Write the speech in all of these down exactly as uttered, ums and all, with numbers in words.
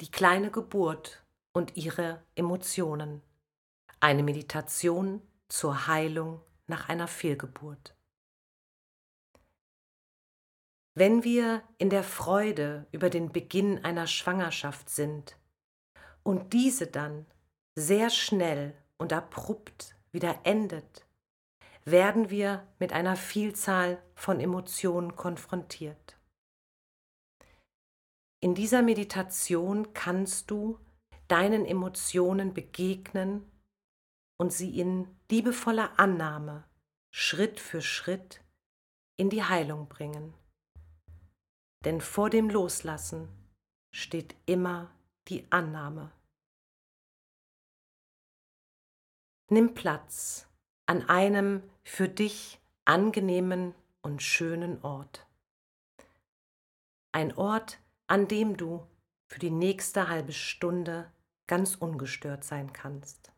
Die kleine Geburt und ihre Emotionen. Eine Meditation zur Heilung nach einer Fehlgeburt. Wenn wir in der Freude über den Beginn einer Schwangerschaft sind und diese dann sehr schnell und abrupt wieder endet, werden wir mit einer Vielzahl von Emotionen konfrontiert. In dieser Meditation kannst du deinen Emotionen begegnen und sie in liebevoller Annahme Schritt für Schritt in die Heilung bringen. Denn vor dem Loslassen steht immer die Annahme. Nimm Platz an einem für dich angenehmen und schönen Ort. Ein Ort, an dem du für die nächste halbe Stunde ganz ungestört sein kannst.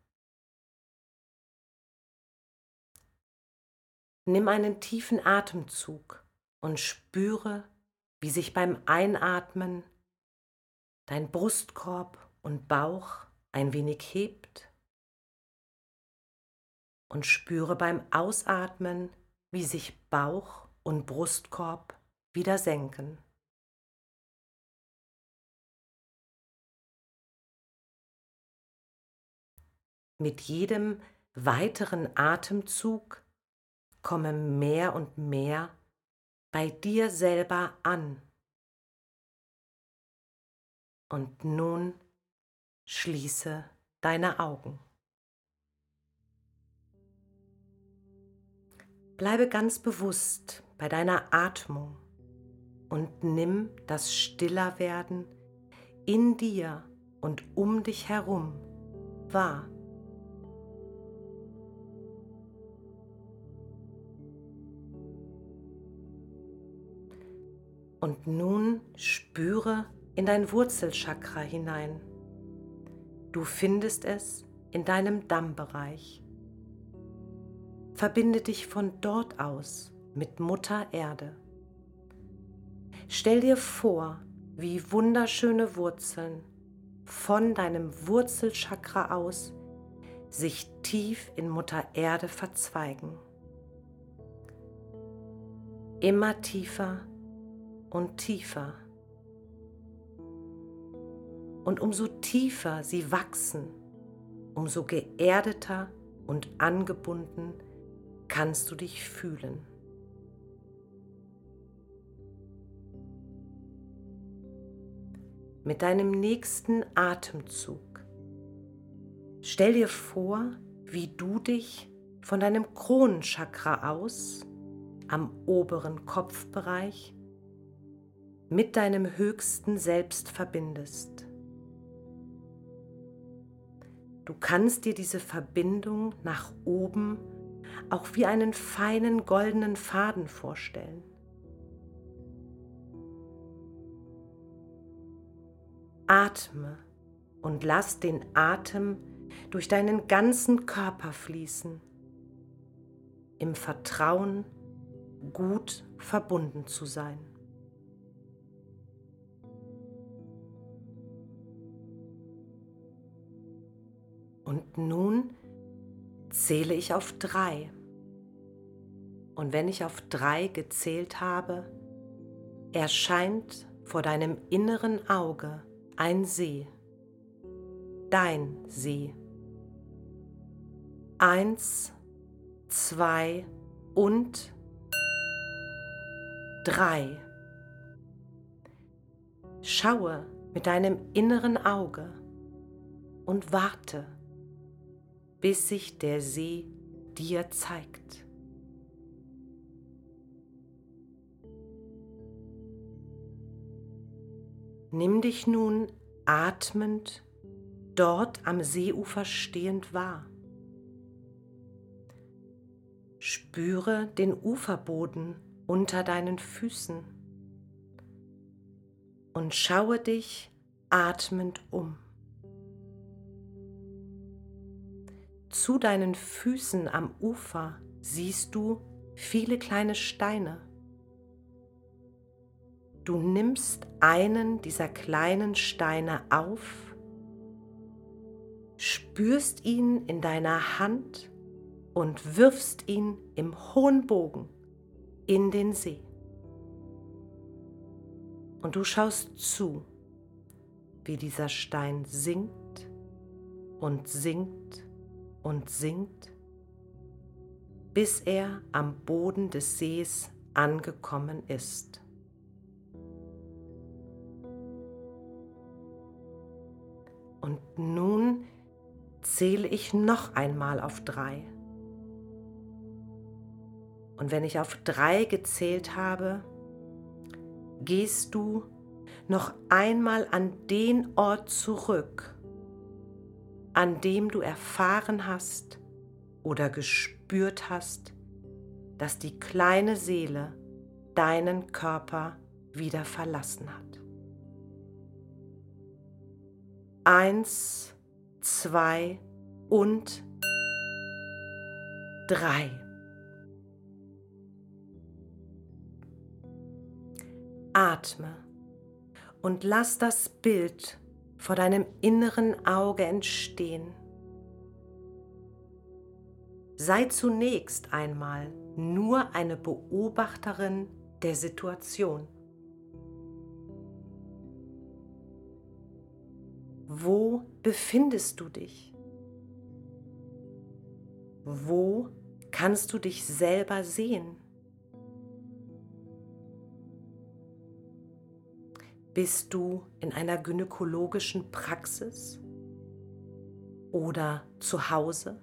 Nimm einen tiefen Atemzug und spüre, wie sich beim Einatmen dein Brustkorb und Bauch ein wenig hebt und spüre beim Ausatmen, wie sich Bauch und Brustkorb wieder senken. Mit jedem weiteren Atemzug komme mehr und mehr bei dir selber an. Und nun schließe deine Augen. Bleibe ganz bewusst bei deiner Atmung und nimm das Stillerwerden in dir und um dich herum wahr. Und nun spüre in dein Wurzelchakra hinein. Du findest es in deinem Dammbereich. Verbinde dich von dort aus mit Mutter Erde. Stell dir vor, wie wunderschöne Wurzeln von deinem Wurzelchakra aus sich tief in Mutter Erde verzweigen. Immer tiefer und tiefer. Und umso tiefer sie wachsen, umso geerdeter und angebunden kannst du dich fühlen. Mit deinem nächsten Atemzug stell dir vor, wie du dich von deinem Kronenchakra aus am oberen Kopfbereich mit deinem höchsten Selbst verbindest. Du kannst dir diese Verbindung nach oben auch wie einen feinen goldenen Faden vorstellen. Atme und lass den Atem durch deinen ganzen Körper fließen, im Vertrauen, gut verbunden zu sein. Und nun zähle ich auf drei. Und wenn ich auf drei gezählt habe, erscheint vor deinem inneren Auge ein See, dein See. Eins, zwei und drei. Schaue mit deinem inneren Auge und warte, bis sich der See dir zeigt. Nimm dich nun atmend dort am Seeufer stehend wahr. Spüre den Uferboden unter deinen Füßen und schaue dich atmend um. Zu deinen Füßen am Ufer siehst du viele kleine Steine. Du nimmst einen dieser kleinen Steine auf, spürst ihn in deiner Hand und wirfst ihn im hohen Bogen in den See. Und du schaust zu, wie dieser Stein sinkt und sinkt und sinkt, bis er am Boden des Sees angekommen ist. Und nun zähle ich noch einmal auf drei. Und wenn ich auf drei gezählt habe, gehst du noch einmal an den Ort zurück, an dem du erfahren hast oder gespürt hast, dass die kleine Seele deinen Körper wieder verlassen hat. Eins, zwei und drei. Atme und lass das Bild vor deinem inneren Auge entstehen. Sei zunächst einmal nur eine Beobachterin der Situation. Wo befindest du dich? Wo kannst du dich selber sehen? Bist du in einer gynäkologischen Praxis oder zu Hause?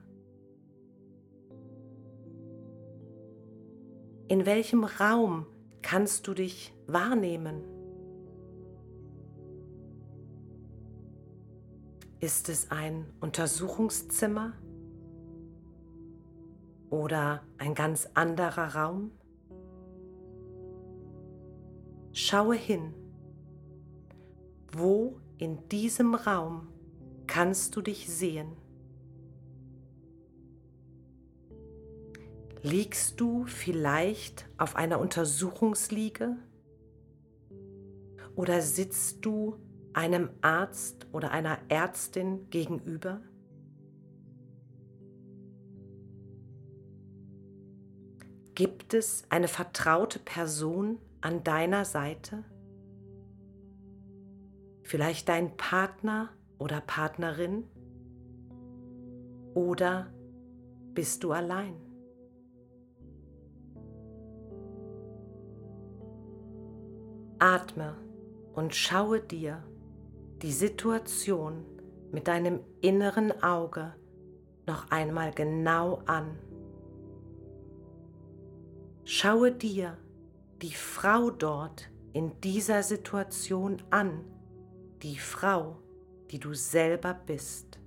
In welchem Raum kannst du dich wahrnehmen? Ist es ein Untersuchungszimmer oder ein ganz anderer Raum? Schaue hin. Wo in diesem Raum kannst du dich sehen? Liegst du vielleicht auf einer Untersuchungsliege? Oder sitzt du einem Arzt oder einer Ärztin gegenüber? Gibt es eine vertraute Person an deiner Seite? Vielleicht dein Partner oder Partnerin? Oder bist du allein? Atme und schaue dir die Situation mit deinem inneren Auge noch einmal genau an. Schaue dir die Frau dort in dieser Situation an, die Frau, die du selber bist.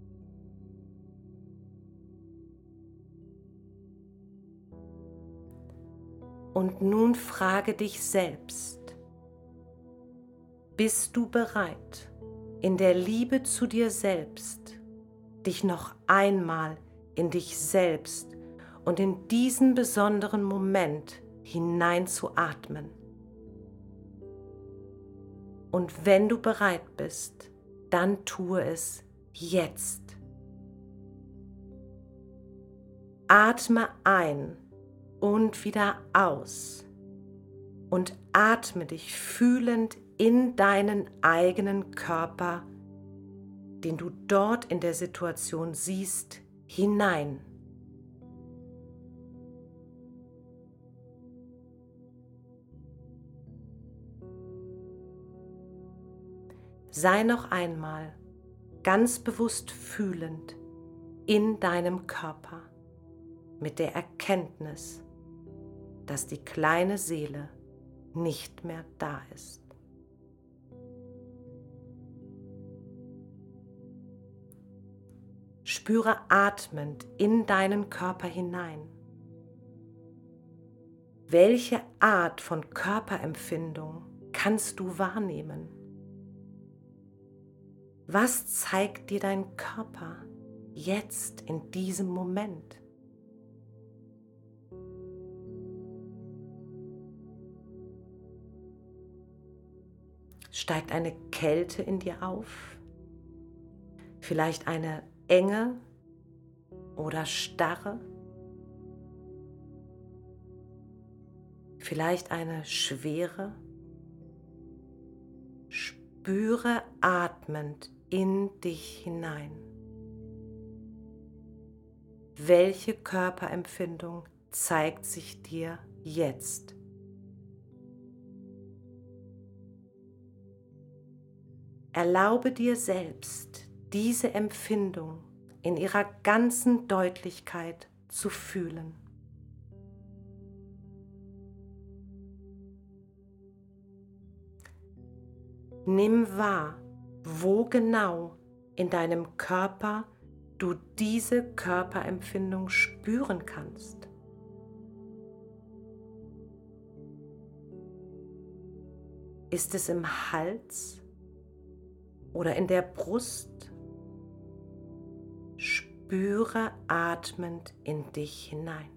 Und nun frage dich selbst: Bist du bereit, in der Liebe zu dir selbst, dich noch einmal in dich selbst und in diesen besonderen Moment hineinzuatmen? Und wenn du bereit bist, dann tue es jetzt. Atme ein und wieder aus und atme dich fühlend in deinen eigenen Körper, den du dort in der Situation siehst, hinein. Sei noch einmal ganz bewusst fühlend in deinem Körper mit der Erkenntnis, dass die kleine Seele nicht mehr da ist. Spüre atmend in deinen Körper hinein. Welche Art von Körperempfindung kannst du wahrnehmen? Was zeigt dir dein Körper jetzt in diesem Moment? Steigt eine Kälte in dir auf? Vielleicht eine Enge oder Starre? Vielleicht eine Schwere? Spüre atmend in dich hinein. Welche Körperempfindung zeigt sich dir jetzt? Erlaube dir selbst, diese Empfindung in ihrer ganzen Deutlichkeit zu fühlen. Nimm wahr, wo genau in deinem Körper du diese Körperempfindung spüren kannst. Ist es im Hals oder in der Brust? Spüre atmend in dich hinein.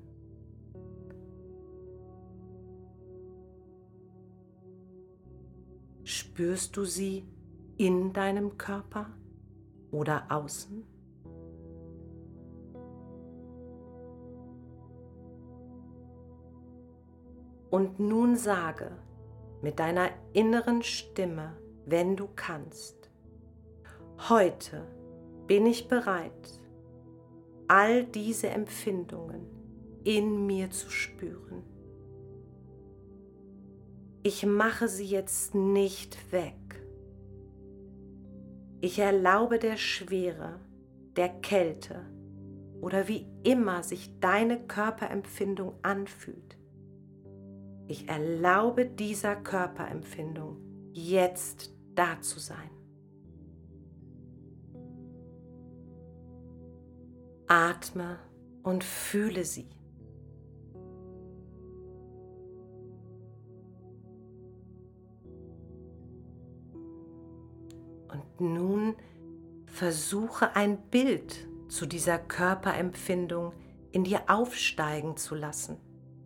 Spürst du sie in deinem Körper oder außen? Und nun sage mit deiner inneren Stimme, wenn du kannst: Heute bin ich bereit, all diese Empfindungen in mir zu spüren. Ich mache sie jetzt nicht weg. Ich erlaube der Schwere, der Kälte oder wie immer sich deine Körperempfindung anfühlt. Ich erlaube dieser Körperempfindung jetzt da zu sein. Atme und fühle sie. Und nun versuche ein Bild zu dieser Körperempfindung in dir aufsteigen zu lassen.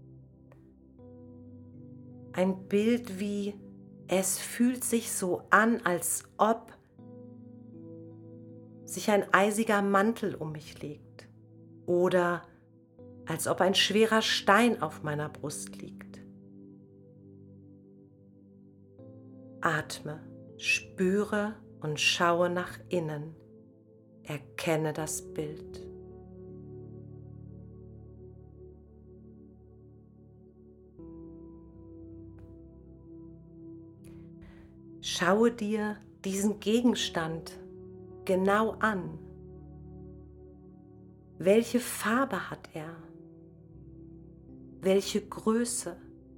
Ein Bild wie: Es fühlt sich so an, als ob sich ein eisiger Mantel um mich legt oder als ob ein schwerer Stein auf meiner Brust liegt. Atme, spüre und schaue nach innen. Erkenne das Bild. Schaue dir diesen Gegenstand genau an. Welche Farbe hat er? Welche Größe?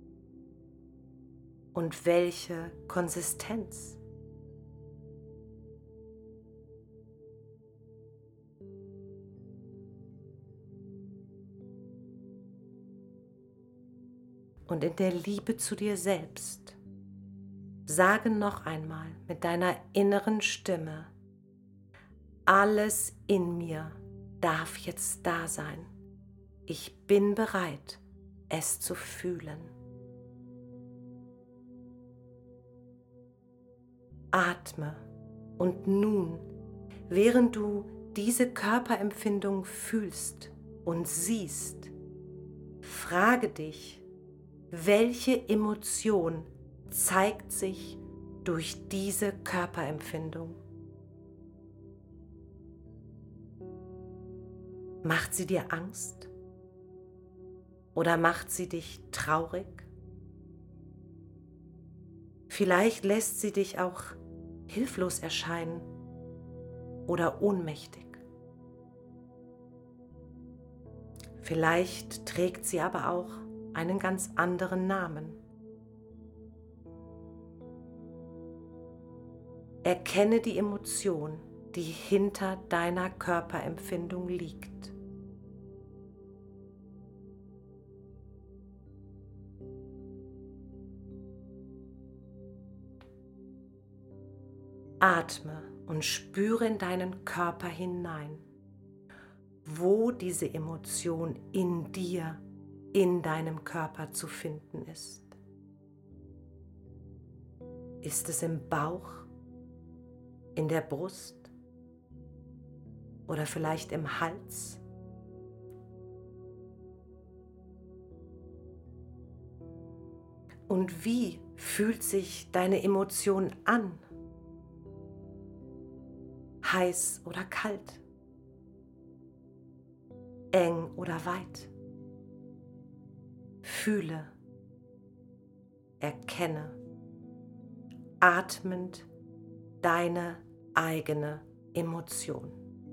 Und welche Konsistenz? Und in der Liebe zu dir selbst sage noch einmal mit deiner inneren Stimme: Alles in mir darf jetzt da sein. Ich bin bereit, es zu fühlen. Atme und nun, während du diese Körperempfindung fühlst und siehst, frage dich: Welche Emotion zeigt sich durch diese Körperempfindung? Macht sie dir Angst? Oder macht sie dich traurig? Vielleicht lässt sie dich auch hilflos erscheinen oder ohnmächtig. Vielleicht trägt sie aber auch einen ganz anderen Namen. Erkenne die Emotion, die hinter deiner Körperempfindung liegt. Atme und spüre in deinen Körper hinein, wo diese Emotion in dir, in deinem Körper zu finden ist. Ist es im Bauch, in der Brust oder vielleicht im Hals? Und wie fühlt sich deine Emotion an? Heiß oder kalt? Eng oder weit? Fühle, erkenne, atmend deine eigene Emotion.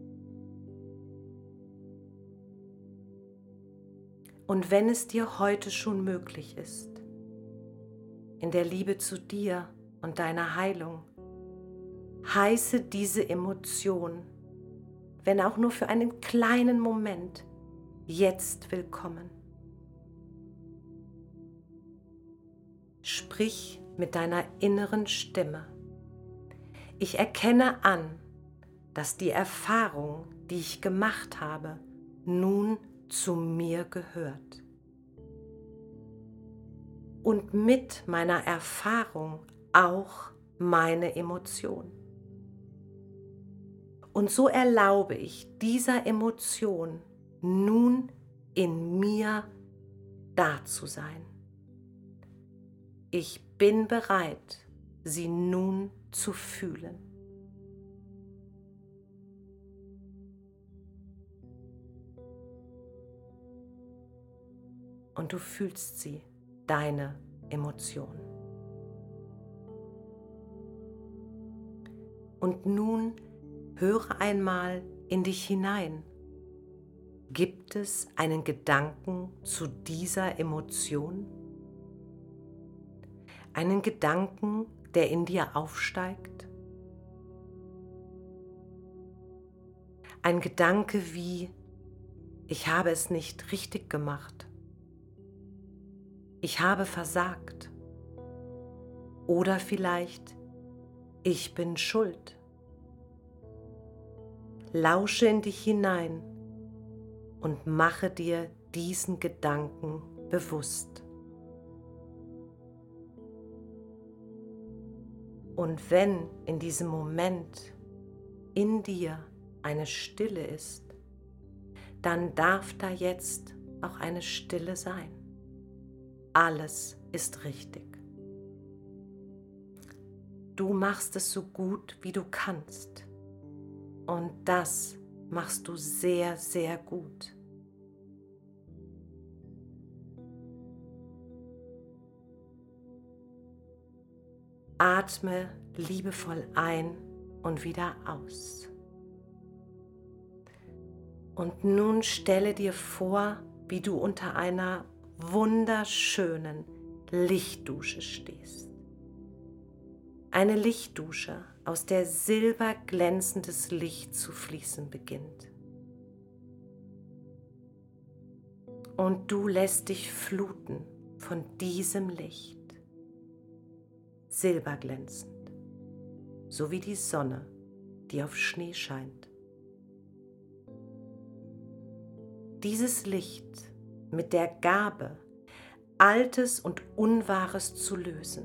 Und wenn es dir heute schon möglich ist, in der Liebe zu dir und deiner Heilung, heiße diese Emotion, wenn auch nur für einen kleinen Moment, jetzt willkommen. Sprich mit deiner inneren Stimme. Ich erkenne an, dass die Erfahrung, die ich gemacht habe, nun zu mir gehört. Und mit meiner Erfahrung auch meine Emotion. Und so erlaube ich dieser Emotion nun in mir da zu sein. Ich bin bereit, sie nun zu fühlen. Und du fühlst sie, deine Emotion. Und nun höre einmal in dich hinein. Gibt es einen Gedanken zu dieser Emotion? Einen Gedanken, der in dir aufsteigt? Ein Gedanke wie, ich habe es nicht richtig gemacht. Ich habe versagt. Oder vielleicht, ich bin schuld. Lausche in dich hinein und mache dir diesen Gedanken bewusst. Und wenn in diesem Moment in dir eine Stille ist, dann darf da jetzt auch eine Stille sein. Alles ist richtig. Du machst es so gut, wie du kannst. Und das machst du sehr, sehr gut. Atme liebevoll ein und wieder aus. Und nun stelle dir vor, wie du unter einer wunderschönen Lichtdusche stehst. Eine Lichtdusche, aus der silberglänzendes Licht zu fließen beginnt. Und du lässt dich fluten von diesem Licht. Silberglänzend, so wie die Sonne, die auf Schnee scheint. Dieses Licht mit der Gabe, Altes und Unwahres zu lösen.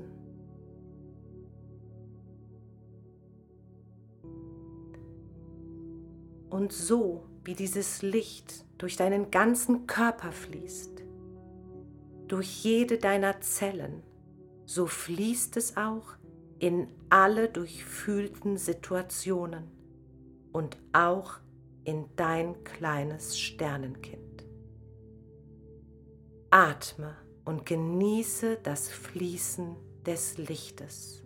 Und so wie dieses Licht durch deinen ganzen Körper fließt, durch jede deiner Zellen, so fließt es auch in alle durchfühlten Situationen und auch in dein kleines Sternenkind. Atme und genieße das Fließen des Lichtes.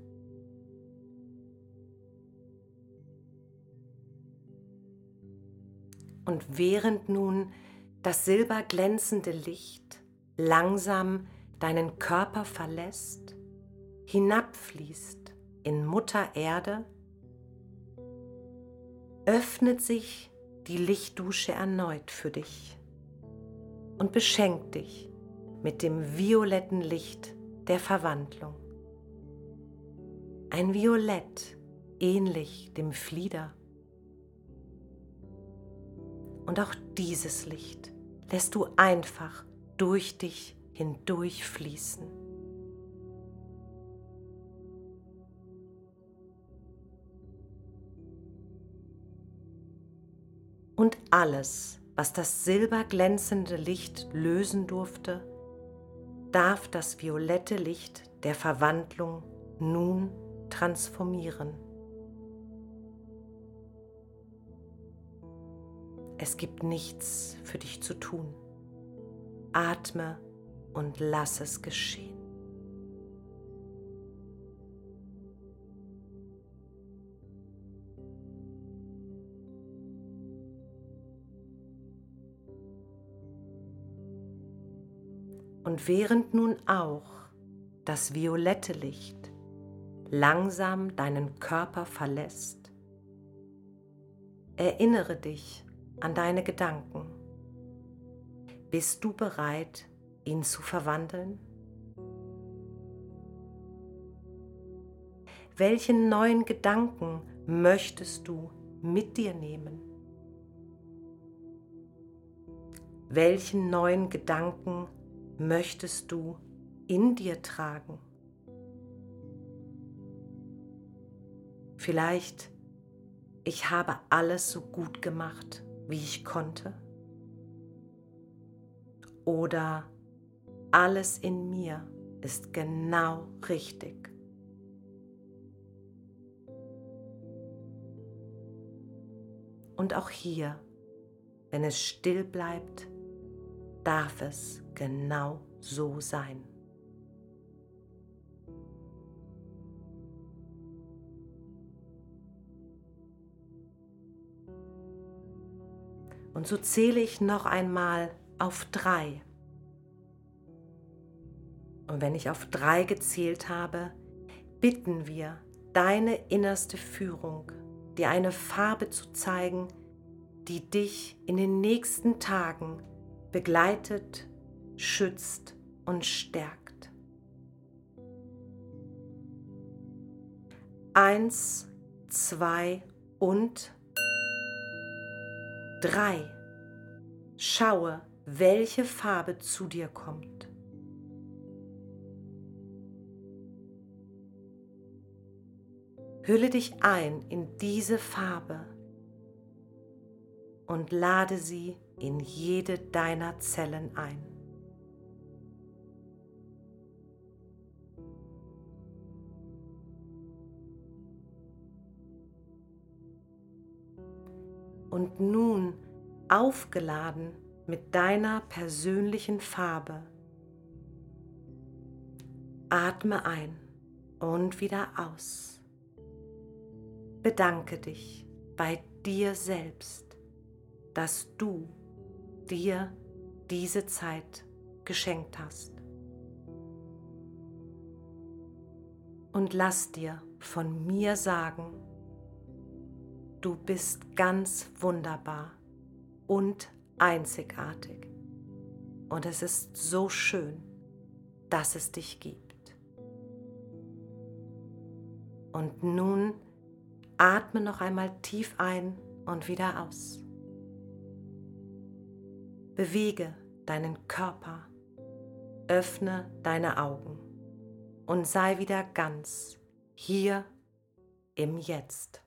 Und während nun das silberglänzende Licht langsam deinen Körper verlässt, hinabfließt in Mutter Erde, öffnet sich die Lichtdusche erneut für dich und beschenkt dich mit dem violetten Licht der Verwandlung. Ein Violett ähnlich dem Flieder. Und auch dieses Licht lässt du einfach durch dich hindurch fließen. Und alles, was das silberglänzende Licht lösen durfte, darf das violette Licht der Verwandlung nun transformieren. Es gibt nichts für dich zu tun. Atme und lass es geschehen. Und während nun auch das violette Licht langsam deinen Körper verlässt, erinnere dich an deine Gedanken. Bist du bereit, ihn zu verwandeln? Welchen neuen Gedanken möchtest du mit dir nehmen? Welchen neuen Gedanken möchtest du in dir tragen? Vielleicht, ich habe alles so gut gemacht, wie ich konnte. Oder alles in mir ist genau richtig. Und auch hier, wenn es still bleibt, darf es genau so sein. Und so zähle ich noch einmal auf drei. Und wenn ich auf drei gezählt habe, bitten wir deine innerste Führung, dir eine Farbe zu zeigen, die dich in den nächsten Tagen begleitet, schützt und stärkt. Eins, zwei und drei. Schaue, welche Farbe zu dir kommt. Hülle dich ein in diese Farbe und lade sie in jede deiner Zellen ein. Und nun, aufgeladen mit deiner persönlichen Farbe, atme ein und wieder aus. Bedanke dich bei dir selbst, dass du dir diese Zeit geschenkt hast. Und lass dir von mir sagen, du bist ganz wunderbar und einzigartig. Und es ist so schön, dass es dich gibt. Und nun atme noch einmal tief ein und wieder aus. Bewege deinen Körper, öffne deine Augen und sei wieder ganz hier im Jetzt.